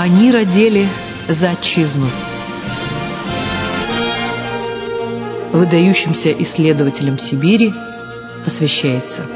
Они родили за отчизну. Выдающимся исследователям Сибири посвящается.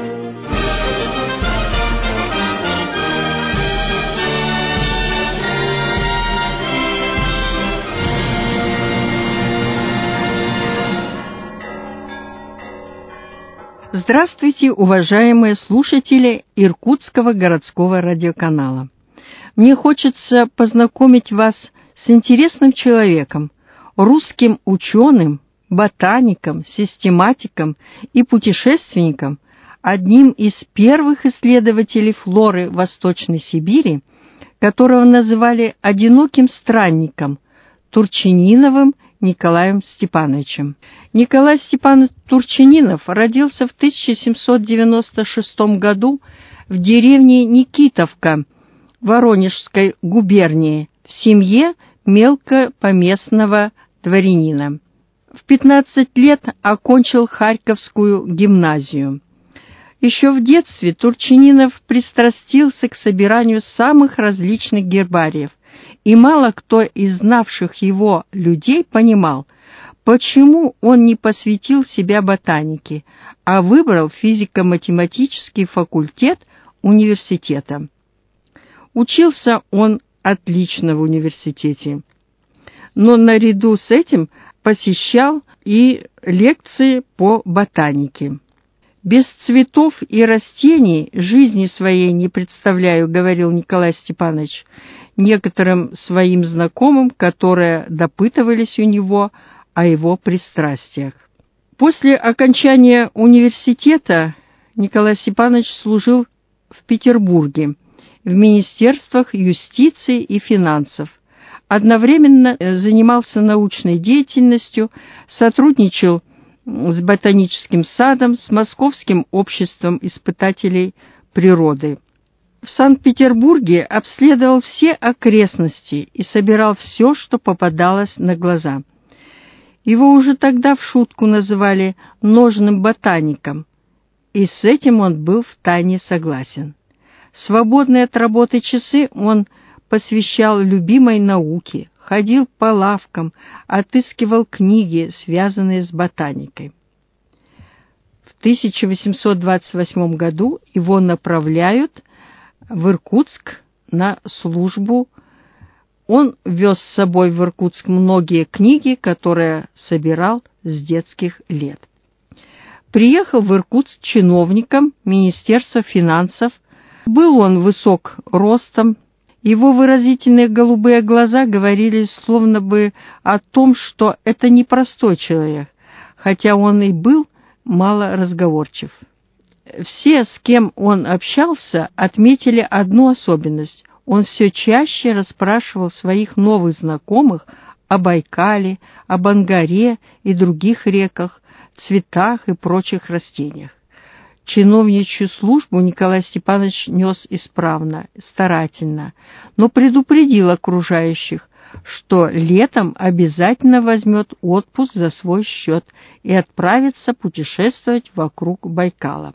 Здравствуйте, уважаемые слушатели Иркутского городского радиоканала. Мне хочется познакомить вас с интересным человеком, русским ученым, ботаником, систематиком и путешественником, одним из первых исследователей флоры Восточной Сибири, которого называли «одиноким странником», Турчининовым Николаем Степановичем. Николай Степанович Турчининов родился в 1796 году в деревне Никитовка Воронежской губернии в семье мелкопоместного дворянина. В 15 лет окончил Харьковскую гимназию. Еще в детстве Турчининов пристрастился к собиранию самых различных гербариев, и мало кто из знавших его людей понимал, почему он не посвятил себя ботанике, а выбрал физико-математический факультет университета. Учился он отлично в университете, но наряду с этим посещал и лекции по ботанике. «Без цветов и растений жизни своей не представляю», — говорил Николай Степанович некоторым своим знакомым, которые допытывались у него о его пристрастиях. После окончания университета Николай Степанович служил в Петербурге в министерствах юстиции и финансов. Одновременно занимался научной деятельностью, сотрудничал с ботаническим садом, с Московским обществом испытателей природы. В Санкт-Петербурге обследовал все окрестности и собирал все, что попадалось на глаза. Его уже тогда в шутку называли «ножным ботаником», и с этим он был втайне согласен. Свободные от работы часы он посвящал любимой науке, ходил по лавкам, отыскивал книги, связанные с ботаникой. В 1828 году его направляют в Иркутск на службу. Он вез с собой в Иркутск многие книги, которые собирал с детских лет. Приехал в Иркутск чиновником Министерства финансов. Был он высок ростом. Его выразительные голубые глаза говорили словно бы о том, что это непростой человек, хотя он и был мало разговорчив. Все, с кем он общался, отметили одну особенность. Он все чаще расспрашивал своих новых знакомых о Байкале, об Ангаре и других реках, цветах и прочих растениях. Чиновничью службу Николай Степанович нес исправно, старательно, но предупредил окружающих, что летом обязательно возьмет отпуск за свой счет и отправится путешествовать вокруг Байкала.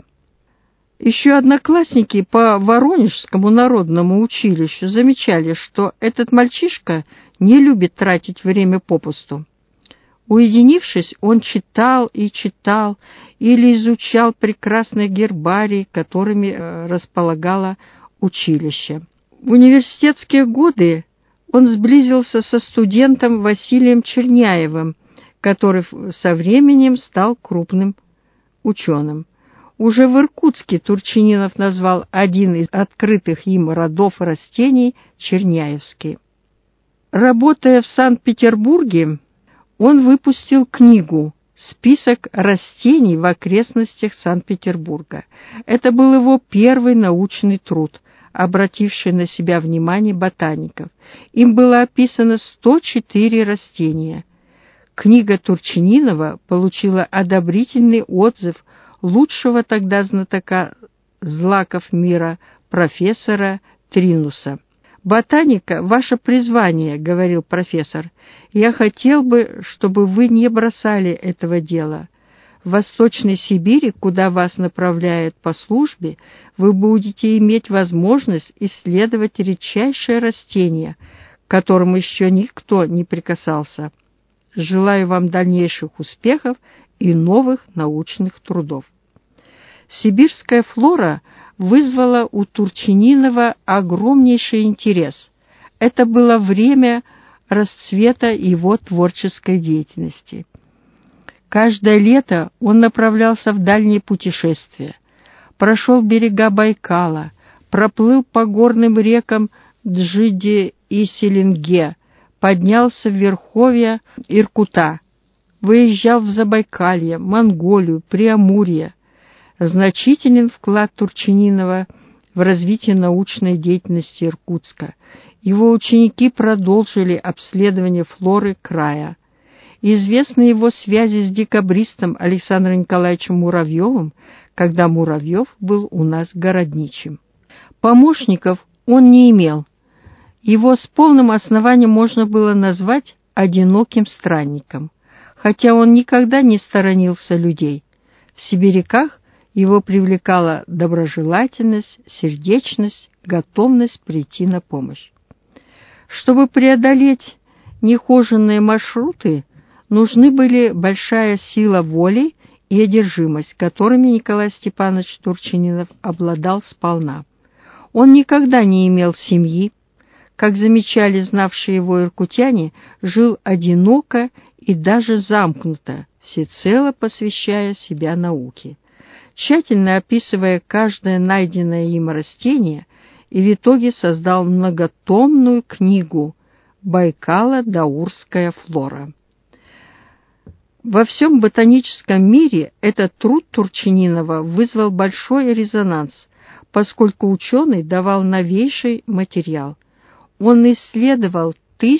Еще одноклассники по Воронежскому народному училищу замечали, что этот мальчишка не любит тратить время попусту. Уединившись, он читал и читал или изучал прекрасные гербарии, которыми располагало училище. В университетские годы он сблизился со студентом Василием Черняевым, который со временем стал крупным ученым. Уже в Иркутске Турчининов назвал один из открытых им родов растений Черняевский. Работая в Санкт-Петербурге, он выпустил книгу «Список растений в окрестностях Санкт-Петербурга». Это был его первый научный труд, обративший на себя внимание ботаников. Им было описано 104 растения. Книга Турчининова получила одобрительный отзыв лучшего тогда знатока злаков мира, профессора Тринуса. «Ботаника — ваше призвание», — говорил профессор. «Я хотел бы, чтобы вы не бросали этого дела. В Восточной Сибири, куда вас направляют по службе, вы будете иметь возможность исследовать редчайшие растения, к которым еще никто не прикасался. Желаю вам дальнейших успехов и новых научных трудов. Сибирская флора вызвала у Турчининова огромнейший интерес. Это было время расцвета его творческой деятельности. Каждое лето он направлялся в дальние путешествия, прошел берега Байкала, проплыл по горным рекам Джиди и Селенге, поднялся в верховья Иркута, выезжал в Забайкалье, Монголию, Преамурье. Значителен вклад Турчининова в развитие научной деятельности Иркутска. Его ученики продолжили обследование флоры края. Известны его связи с декабристом Александром Николаевичем Муравьевым, когда Муравьев был у нас городничим. Помощников он не имел. Его с полным основанием можно было назвать одиноким странником, хотя он никогда не сторонился людей. В сибиряках его привлекала доброжелательность, сердечность, готовность прийти на помощь. Чтобы преодолеть нехоженные маршруты, нужны были большая сила воли и одержимость, которыми Николай Степанович Турчининов обладал сполна. Он никогда не имел семьи, как замечали знавшие его иркутяне, жил одиноко и даже замкнуто, всецело посвящая себя науке. Тщательно описывая каждое найденное им растение, и в итоге создал многотомную книгу «Байкало-Даурская флора». Во всем ботаническом мире этот труд Турчининова вызвал большой резонанс, поскольку ученый давал новейший материал. Он исследовал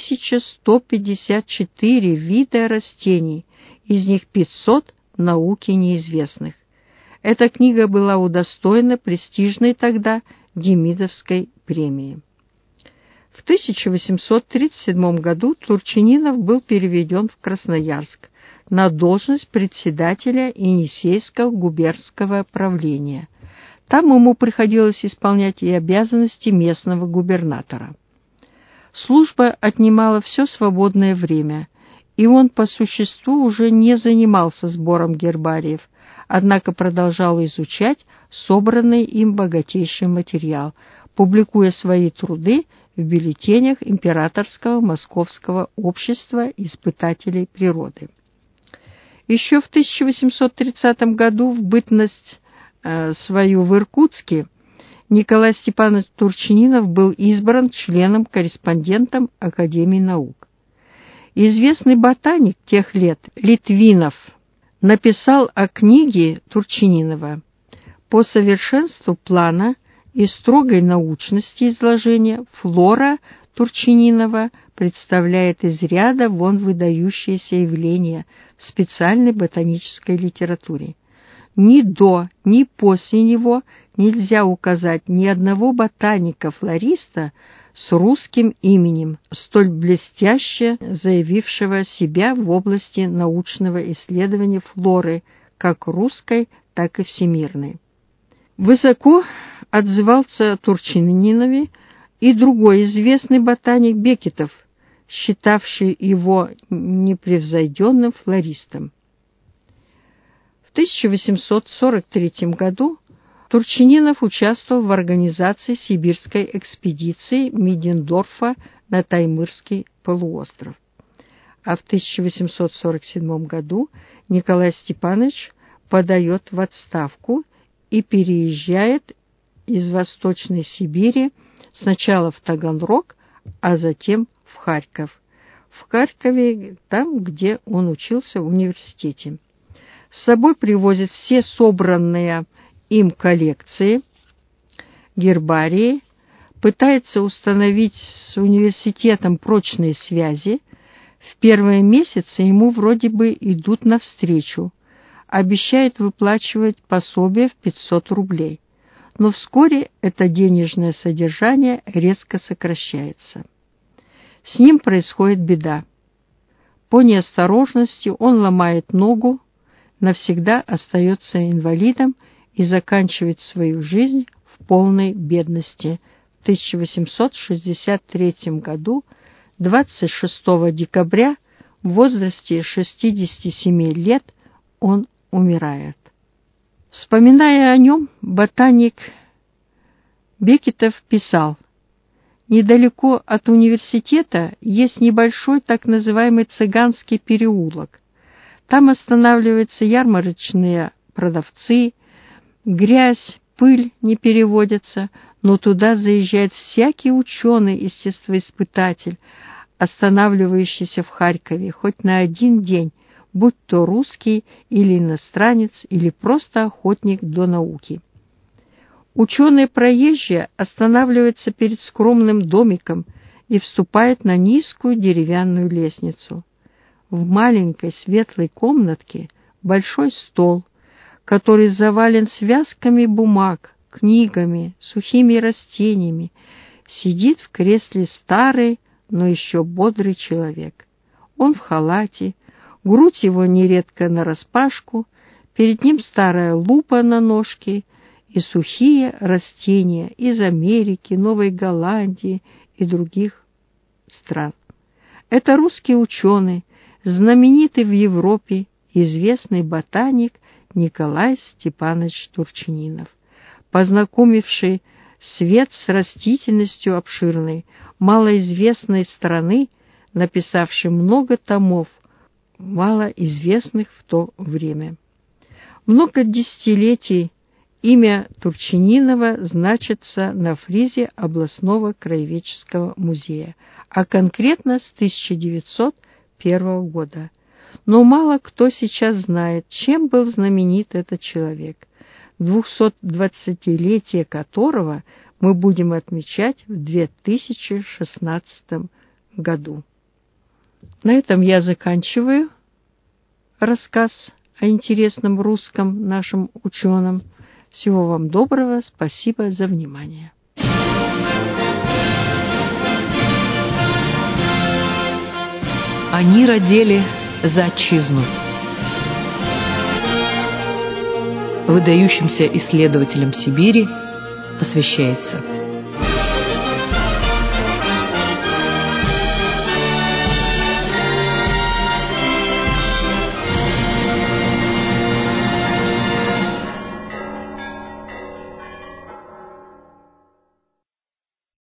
1154 вида растений, из них 500 науке неизвестных. Эта книга была удостоена престижной тогда Демидовской премии. В 1837 году Турчининов был переведен в Красноярск на должность председателя Енисейского губернского правления. Там ему приходилось исполнять и обязанности местного губернатора. Служба отнимала все свободное время, и он по существу уже не занимался сбором гербариев, однако продолжал изучать собранный им богатейший материал, публикуя свои труды в бюллетенях Императорского Московского общества испытателей природы. Еще в 1830 году, в бытность свою в Иркутске, Николай Степанович Турчининов был избран членом-корреспондентом Академии наук. Известный ботаник тех лет Литвинов написал о книге Турчининова. По совершенству плана и строгой научности изложения флора Турчининова представляет из ряда вон выдающееся явление в специальной ботанической литературе. Ни до, ни после него нельзя указать ни одного ботаника-флориста с русским именем, столь блестяще заявившего себя в области научного исследования флоры, как русской, так и всемирной. Высоко отзывался о Турчининове и другой известный ботаник Бекетов, считавший его непревзойденным флористом. В 1843 году Турчининов участвовал в организации сибирской экспедиции Мидендорфа на Таймырский полуостров. А в 1847 году Николай Степанович подает в отставку и переезжает из Восточной Сибири сначала в Таганрог, а затем в Харьков. В Харькове, там, где он учился в университете. С собой привозит все собранные им коллекции, гербарии, пытается установить с университетом прочные связи. В первые месяцы ему вроде бы идут навстречу, обещает выплачивать пособие в 500 рублей. Но вскоре это денежное содержание резко сокращается. С ним происходит беда. По неосторожности он ломает ногу, навсегда остается инвалидом и заканчивает свою жизнь в полной бедности. В 1863 году 26 декабря в возрасте 67 лет он умирает. Вспоминая о нем, ботаник Бекетов писал: «Недалеко от университета есть небольшой так называемый цыганский переулок. Там останавливаются ярмарочные продавцы, грязь, пыль не переводятся, но туда заезжает всякий ученый-естествоиспытатель, останавливающийся в Харькове хоть на один день, будь то русский или иностранец, или просто охотник до науки. Ученые проезжие останавливаются перед скромным домиком и вступают на низкую деревянную лестницу. В маленькой светлой комнатке большой стол, который завален связками бумаг, книгами, сухими растениями, сидит в кресле старый, но еще бодрый человек. Он в халате, грудь его нередко нараспашку, перед ним старая лупа на ножке и сухие растения из Америки, Новой Голландии и других стран. Это русский ученый, знаменитый в Европе, известный ботаник Николай Степанович Турчининов, познакомивший свет с растительностью обширной, малоизвестной страны, написавший много томов, малоизвестных в то время. Много десятилетий имя Турчининова значится на фризе областного краеведческого музея, а конкретно с 1901 года. Но мало кто сейчас знает, чем был знаменит этот человек, 220-летие которого мы будем отмечать в 2016 году. На этом я заканчиваю рассказ о интересном русском нашем ученом. Всего вам доброго, спасибо за внимание. Они родили за отчизну. Выдающимся исследователям Сибири посвящается.